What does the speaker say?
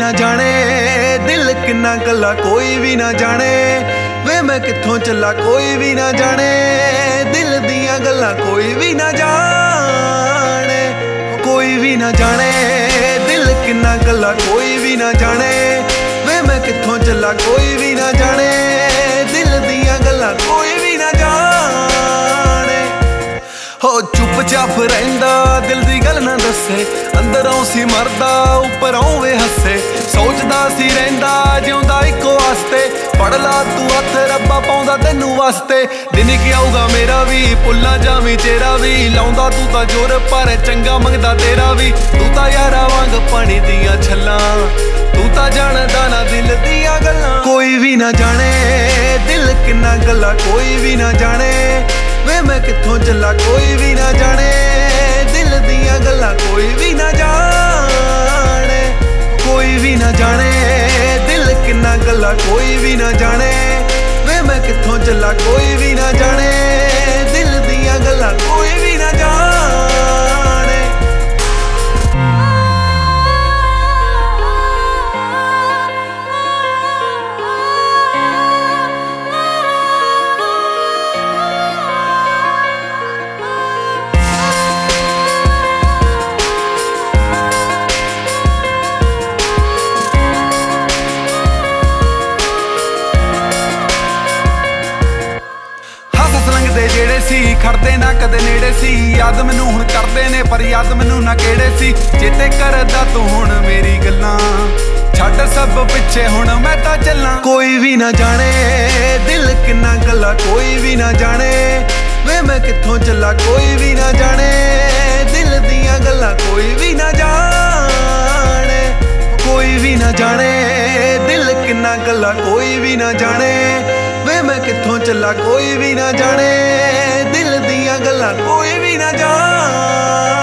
ना जाने दिल किन्ना गल्ला कोई भी ना जाने वे मैं कित्थों चला कोई भी ना जाने दिल दियां गल्लां कोई भी ना जाने कोई भी ना जाने दिल किन्ना गल्ला कोई भी ना जाने वे मैं कित्थों चला कोई भी ना जाने दिल दियां गल्लां कोई भी ना जाने हो चुपचाप रहिंदा दिल दी गल ना दसे अंदरों सी मरदा उपरों वे हसे सोचदा सी रहिंदा जिउंदा इको वास्ते पढ़ ला तू हथ रब्बा पाउंदा तैनू वास्ते दिन की आऊगा मेरा भी पुल्ला जावी तेरा भी लाउंदा तू तां जोर पर चंगा मंगदा तेरा भी तू तां यारा वांग पानी दियां छल्लां तू तां जानदा ना दिल दियां गल्लां कोई भी ना जाने दिल किन्ना गल्ला कोई भी ना जाने वे मैं कित्थों चला कोई भी ना जाने दिल दियां गल्लां कोई भी ना जाने कोई भी ना जाने दिल किन्ना गल्ला कोई भी ना जाने वे मैं कित्थों चला कोई भी ना जाने दिल दियां गल्लां कोई भी ना जाने ਜਿਹੜੇ ਸੀ ਖੜਦੇ ਨਾ ਕਦੇ ਨੇੜੇ ਸੀ ਯਾਦ ਮੈਨੂੰ ਹੁਣ ਕਰਦੇ ਨੇ ਪਰ ਯਾਦ ਮੈਨੂੰ ਨਾ ਕਿਹੜੇ ਸੀ ਚੇਤੇ ਕਰਦਾ ਤੂੰ ਹੁਣ ਮੇਰੀ ਗੱਲਾਂ ਛੱਡ ਸਭ ਪਿੱਛੇ ਹੁਣ ਮੈਂ ਤਾਂ ਚੱਲਾਂ ਕੋਈ ਵੀ ਨਾ ਜਾਣੇ ਦਿਲ ਕਿੰਨਾ ਗੱਲਾਂ ਕੋਈ ਵੀ ਨਾ ਜਾਣੇ ਵੇ ਮੈਂ ਕਿੱਥੋਂ ਚੱਲਾਂ ਕੋਈ ਵੀ ਨਾ ਜਾਣੇ ਦਿਲ ਦੀਆਂ ਗੱਲਾਂ ਕੋਈ ਵੀ ਨਾ ਜਾਣੇ ਕੋਈ ਵੀ ਨਾ ਜਾਣੇ ਦਿਲ ਕਿੰਨਾ ਗੱਲਾਂ ਕੋਈ ਵੀ ਨਾ ਜਾਣੇ ਵੇ ਮੈਂ ਕਿੱਥੋਂ ਚੱਲਾ ਕੋਈ ਵੀ ਨਾ ਜਾਣੇ ਦਿਲ ਦੀਆਂ ਗੱਲਾਂ ਕੋਈ ਵੀ ਨਾ ਜਾਣੇ